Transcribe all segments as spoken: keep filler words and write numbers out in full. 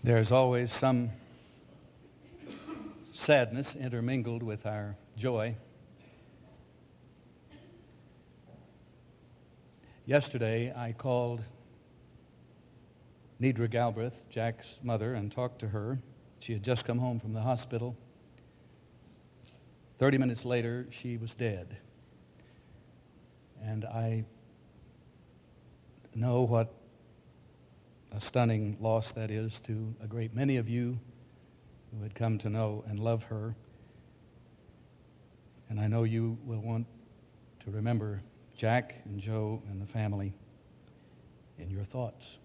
There's always some sadness intermingled with our joy. Yesterday, I called Nedra Galbraith, Jack's mother, and talked to her. She had just come home from the hospital. Thirty minutes later, she was dead. And I know what a stunning loss that is to a great many of you who had come to know and love her. And I know you will want to remember Jack and Joe and the family in your thoughts.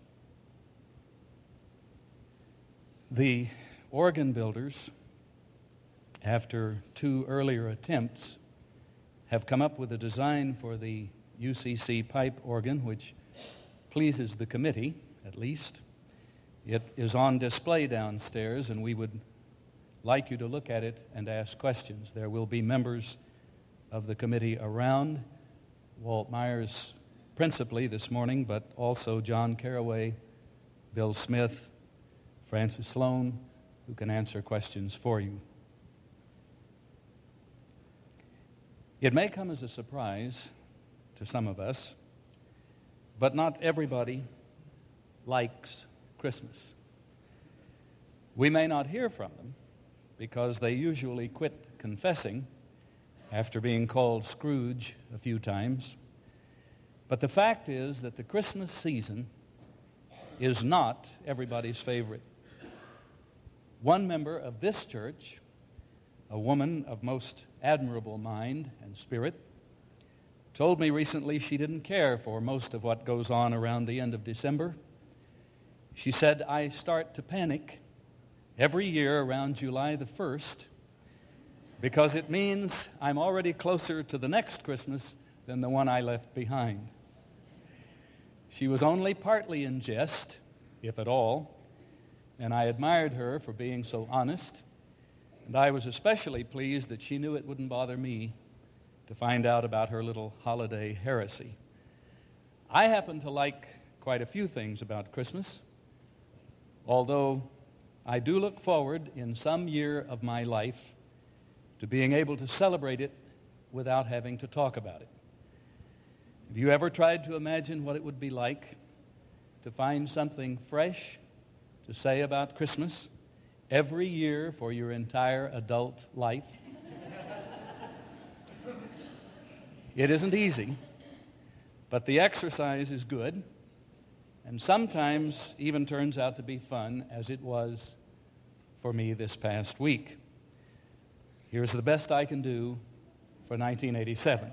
The organ builders, after two earlier attempts, have come up with a design for the U C C pipe organ, which pleases the committee, at least. It is on display downstairs, and we would like you to look at it and ask questions. There will be members of the committee around, Walt Myers principally this morning, but also John Carraway, Bill Smith, Francis Sloan, who can answer questions for you. It may come as a surprise to some of us, but not everybody likes Christmas. We may not hear from them because they usually quit confessing after being called Scrooge a few times. But the fact is that the Christmas season is not everybody's favorite. One member of this church, a woman of most admirable mind and spirit, told me recently she didn't care for most of what goes on around the end of December. She said, "I start to panic every year around July the first because it means I'm already closer to the next Christmas than the one I left behind." She was only partly in jest, if at all, and I admired her for being so honest, and I was especially pleased that she knew it wouldn't bother me to find out about her little holiday heresy. I happen to like quite a few things about Christmas, although I do look forward in some year of my life to being able to celebrate it without having to talk about it. Have you ever tried to imagine what it would be like to find something fresh to say about Christmas every year for your entire adult life? It isn't easy, but the exercise is good, and sometimes even turns out to be fun, as it was for me this past week. Here's the best I can do for nineteen eighty-seven.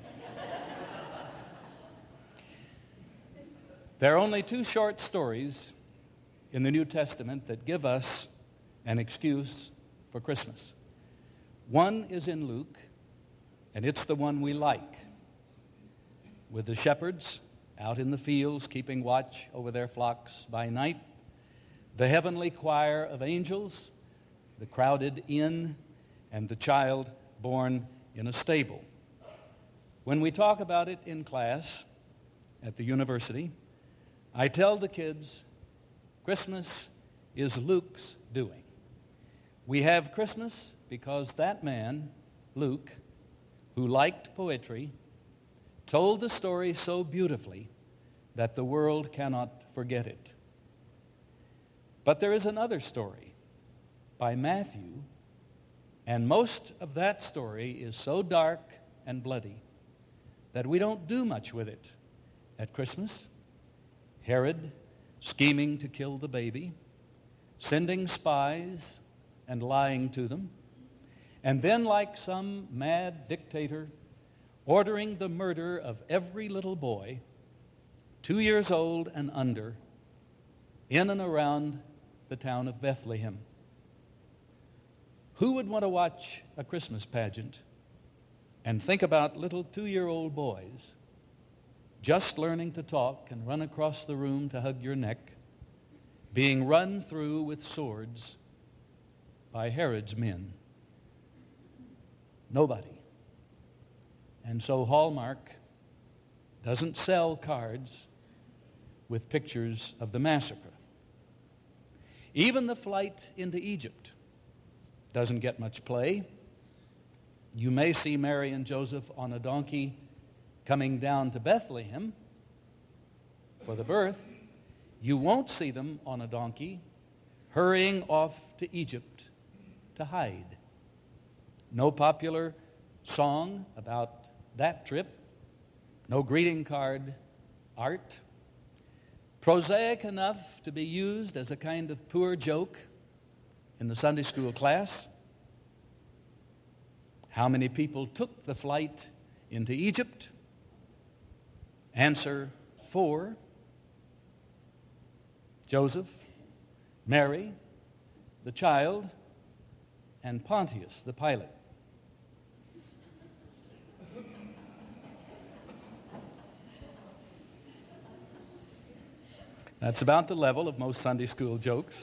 There are only two short stories in the New Testament that give us an excuse for Christmas. One is in Luke, and it's the one we like, with the shepherds out in the fields keeping watch over their flocks by night, the heavenly choir of angels, the crowded inn, and the child born in a stable. When we talk about it in class at the university, I tell the kids, Christmas is Luke's doing. We have Christmas because that man, Luke, who liked poetry, told the story so beautifully that the world cannot forget it. But there is another story by Matthew, and most of that story is so dark and bloody that we don't do much with it at Christmas. Herod scheming to kill the baby, sending spies and lying to them, and then, like some mad dictator, ordering the murder of every little boy, two years old and under, in and around the town of Bethlehem. Who would want to watch a Christmas pageant and think about little two-year-old boys just learning to talk and run across the room to hug your neck, being run through with swords by Herod's men? Nobody. And so Hallmark doesn't sell cards with pictures of the massacre. Even the flight into Egypt doesn't get much play. You may see Mary and Joseph on a donkey coming down to Bethlehem for the birth. You won't see them on a donkey hurrying off to Egypt to hide. No popular song about that trip. No greeting card art. Prosaic enough to be used as a kind of poor joke in the Sunday school class. How many people took the flight into Egypt? Answer, four. Joseph, Mary, the child, and Pontius, the pilot. That's about the level of most Sunday school jokes.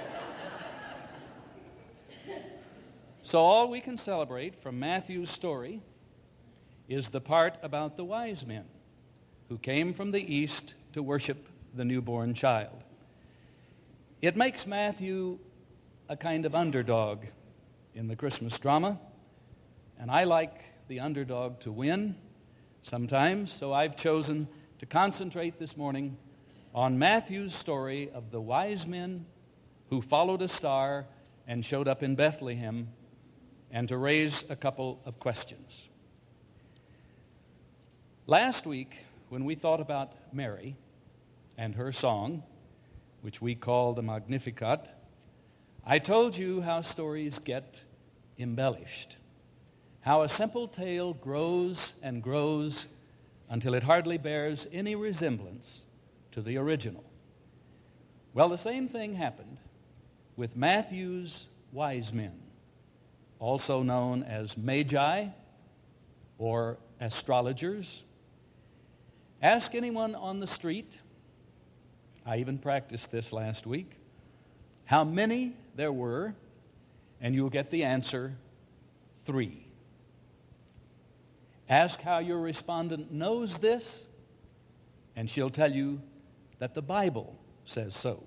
So all we can celebrate from Matthew's story is the part about the wise men who came from the east to worship the newborn child. It makes Matthew a kind of underdog in the Christmas drama, and I like the underdog to win sometimes, so I've chosen to concentrate this morning on Matthew's story of the wise men who followed a star and showed up in Bethlehem, and to raise a couple of questions. Last week, when we thought about Mary and her song, which we call the Magnificat, I told you how stories get embellished, how a simple tale grows and grows until it hardly bears any resemblance to the original. Well, the same thing happened with Matthew's wise men, also known as magi or astrologers. Ask anyone on the street, I even practiced this last week, how many there were, and you'll get the answer, three. Ask how your respondent knows this, and she'll tell you that the Bible says so.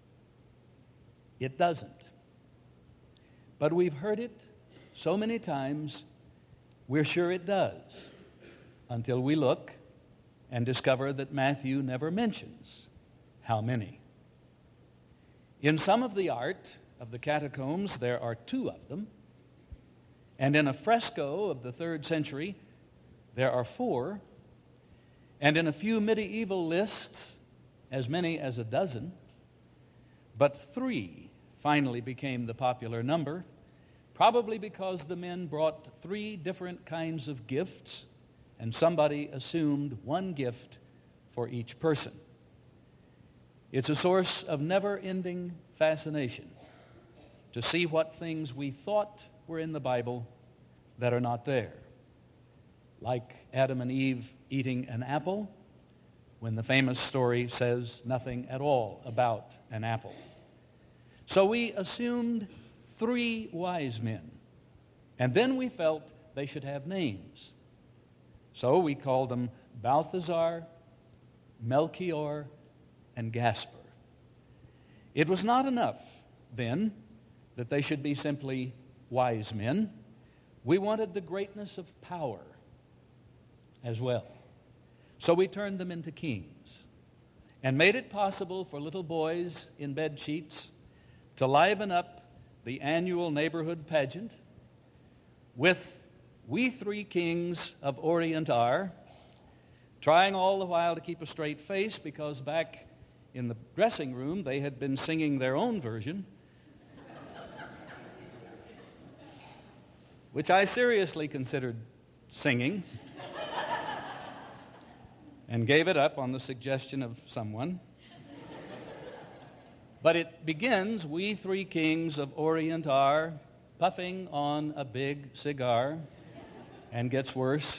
It doesn't. But we've heard it so many times, we're sure it does, until we look and discover that Matthew never mentions how many. In some of the art of the catacombs, there are two of them, and in a fresco of the third century, there are four, and in a few medieval lists, as many as a dozen, but three finally became the popular number, probably because the men brought three different kinds of gifts, and somebody assumed one gift for each person. It's a source of never-ending fascination to see what things we thought were in the Bible that are not there. Like Adam and Eve eating an apple, when the famous story says nothing at all about an apple. So we assumed three wise men, and then we felt they should have names. So we called them Balthazar, Melchior, and Gaspar. It was not enough, then, that they should be simply wise men. We wanted the greatness of power as well. So we turned them into kings and made it possible for little boys in bed sheets to liven up the annual neighborhood pageant with "We Three Kings of Orient Are," trying all the while to keep a straight face because back in the dressing room they had been singing their own version, which I seriously considered singing and gave it up on the suggestion of someone. But it begins, "We three kings of Orient are," puffing on a big cigar, and gets worse.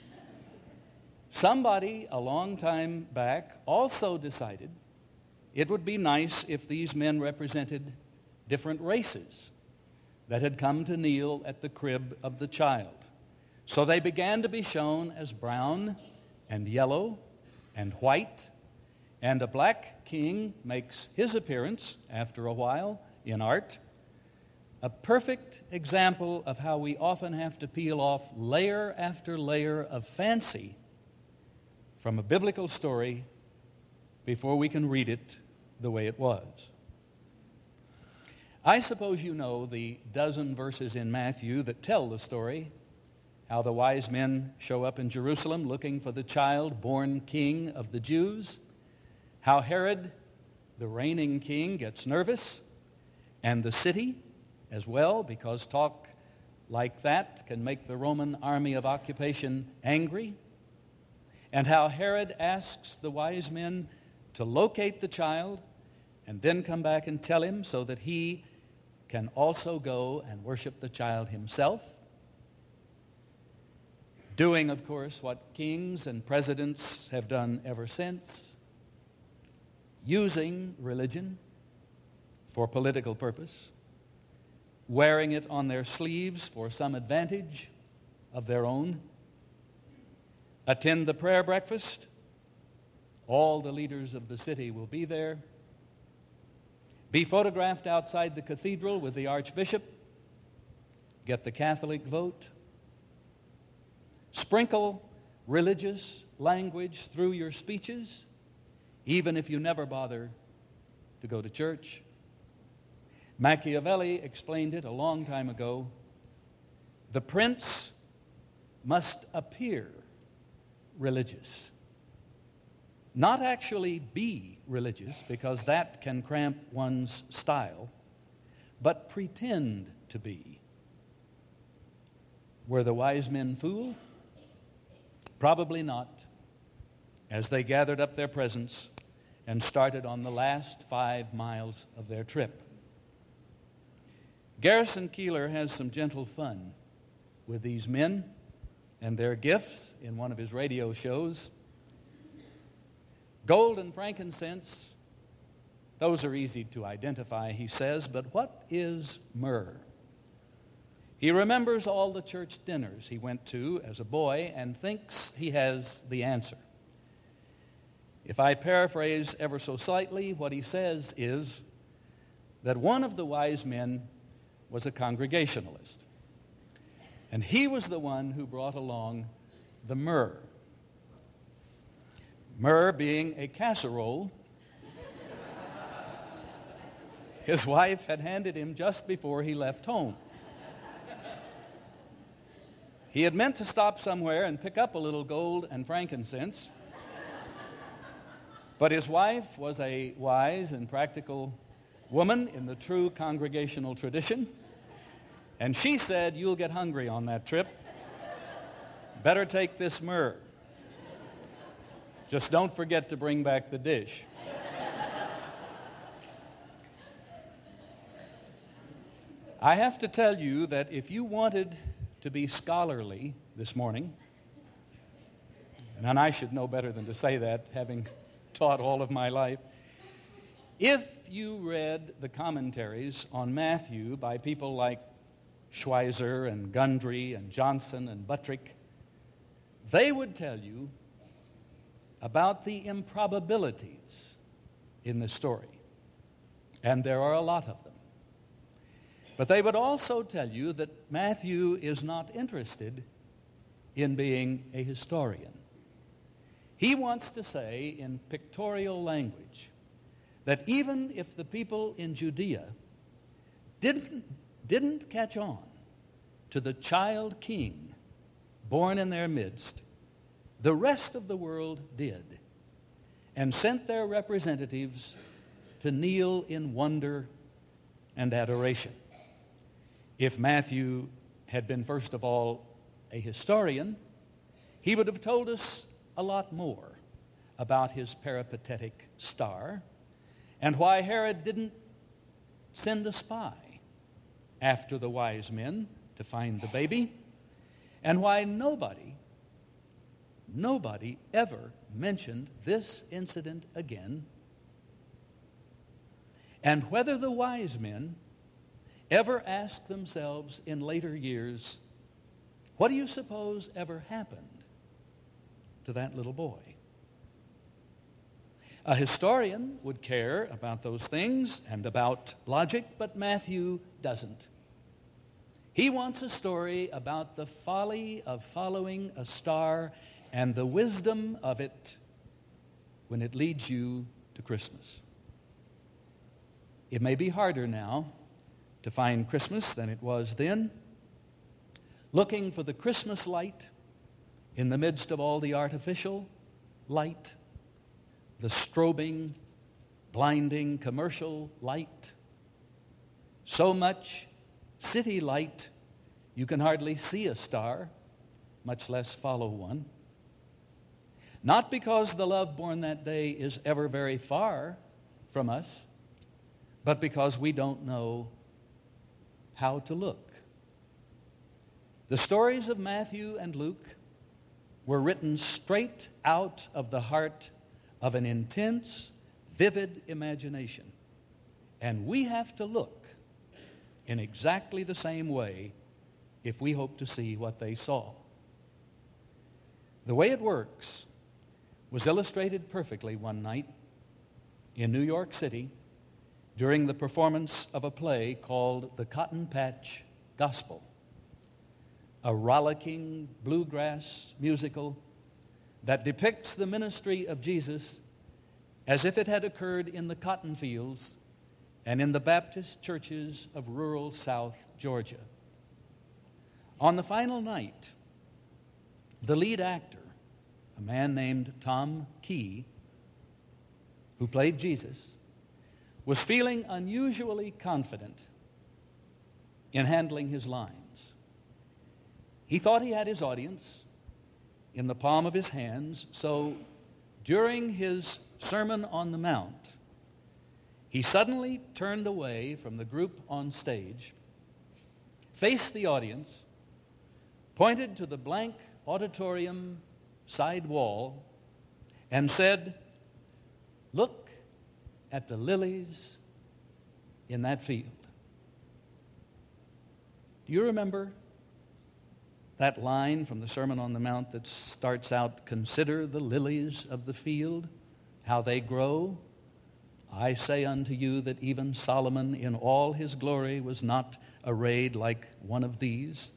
Somebody a long time back also decided it would be nice if these men represented different races that had come to kneel at the crib of the child. So they began to be shown as brown and yellow and white, and a black king makes his appearance after a while, in art, a perfect example of how we often have to peel off layer after layer of fancy from a biblical story before we can read it the way it was. I suppose you know the dozen verses in Matthew that tell the story, how the wise men show up in Jerusalem looking for the child born king of the Jews, how Herod, the reigning king, gets nervous, and the city as well, because talk like that can make the Roman army of occupation angry, and how Herod asks the wise men to locate the child and then come back and tell him so that he can also go and worship the child himself. Doing, of course, what kings and presidents have done ever since, using religion for political purpose, wearing it on their sleeves for some advantage of their own. Attend the prayer breakfast. All the leaders of the city will be there. Be photographed outside the cathedral with the archbishop. Get the Catholic vote. Sprinkle religious language through your speeches, even if you never bother to go to church. Machiavelli explained it a long time ago. The prince must appear religious, not actually be religious, because that can cramp one's style, but pretend to be. Were the wise men fooled? Probably not, as they gathered up their presents and started on the last five miles of their trip. Garrison Keillor has some gentle fun with these men and their gifts in one of his radio shows. Gold and frankincense, those are easy to identify, he says, but what is myrrh? He remembers all the church dinners he went to as a boy and thinks he has the answer. If I paraphrase ever so slightly, what he says is that one of the wise men was a Congregationalist, and he was the one who brought along the myrrh. Myrrh being a casserole his wife had handed him just before he left home. He had meant to stop somewhere and pick up a little gold and frankincense, but his wife was a wise and practical woman in the true Congregational tradition, and she said, "You'll get hungry on that trip. Better take this myrrh. Just don't forget to bring back the dish." I have to tell you that if you wanted to be scholarly this morning, and I should know better than to say that, having taught all of my life, if you read the commentaries on Matthew by people like Schweizer and Gundry and Johnson and Buttrick, they would tell you about the improbabilities in the story. And there are a lot of them. But they would also tell you that Matthew is not interested in being a historian. He wants to say in pictorial language that even if the people in Judea didn't, didn't catch on to the child king born in their midst, the rest of the world did, and sent their representatives to kneel in wonder and adoration. If Matthew had been, first of all, a historian, he would have told us a lot more about his peripatetic star and why Herod didn't send a spy after the wise men to find the baby, and why nobody, nobody ever mentioned this incident again, and whether the wise men ever asked themselves in later years, what do you suppose ever happened to that little boy? A historian would care about those things and about logic, but Matthew doesn't. He wants a story about the folly of following a star and the wisdom of it when it leads you to Christmas. It may be harder now to find Christmas than it was then. Looking for the Christmas light in the midst of all the artificial light, the strobing, blinding commercial light. So much city light you can hardly see a star, much less follow one. Not because the love born that day is ever very far from us, but because we don't know how to look. The stories of Matthew and Luke were written straight out of the heart of an intense, vivid imagination. And we have to look in exactly the same way if we hope to see what they saw. The way it works was illustrated perfectly one night in New York City during the performance of a play called The Cotton Patch Gospel, a rollicking bluegrass musical that depicts the ministry of Jesus as if it had occurred in the cotton fields and in the Baptist churches of rural South Georgia. On the final night, the lead actor, a man named Tom Key, who played Jesus, was feeling unusually confident in handling his lines. He thought he had his audience in the palm of his hands, so during his Sermon on the Mount, he suddenly turned away from the group on stage, faced the audience, pointed to the blank auditorium side wall, and said, "Look at the lilies in that field." Do you remember that line from the Sermon on the Mount that starts out, "Consider the lilies of the field, how they grow? I say unto you that even Solomon in all his glory was not arrayed like one of these."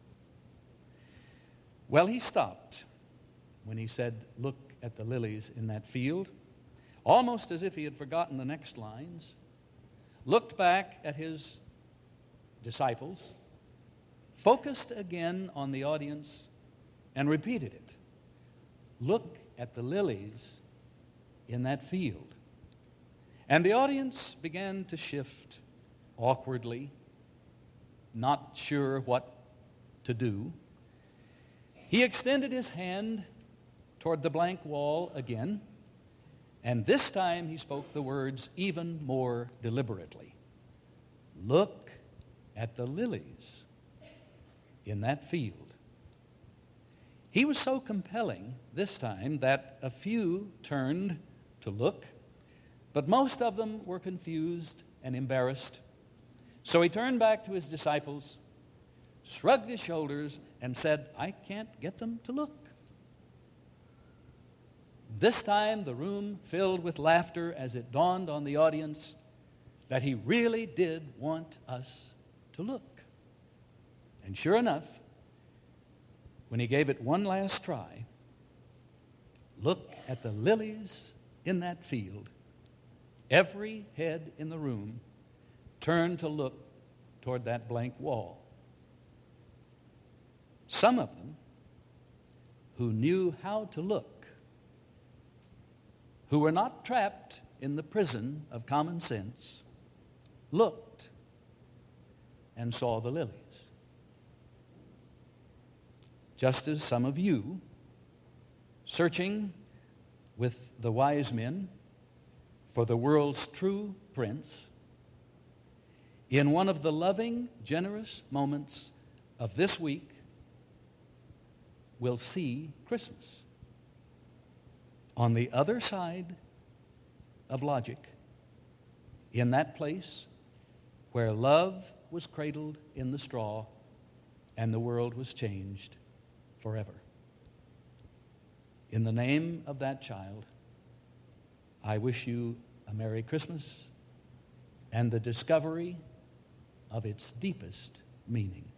Well, he stopped when he said, "Look at the lilies in that field," almost as if he had forgotten the next lines, looked back at his disciples, focused again on the audience, and repeated it. "Look at the lilies in that field." And the audience began to shift awkwardly, not sure what to do. He extended his hand toward the blank wall again, and this time he spoke the words even more deliberately. "Look at the lilies in that field." He was so compelling this time that a few turned to look, but most of them were confused and embarrassed. So he turned back to his disciples, shrugged his shoulders, and said, "I can't get them to look." This time the room filled with laughter as it dawned on the audience that he really did want us to look. And sure enough, when he gave it one last try, "Look at the lilies in that field," every head in the room turned to look toward that blank wall. Some of them, who knew how to look, who were not trapped in the prison of common sense, looked and saw the lilies. Just as some of you, searching with the wise men for the world's true prince, in one of the loving, generous moments of this week, will see Christmas. On the other side of logic, in that place where love was cradled in the straw and the world was changed forever. In the name of that child, I wish you a Merry Christmas and the discovery of its deepest meaning.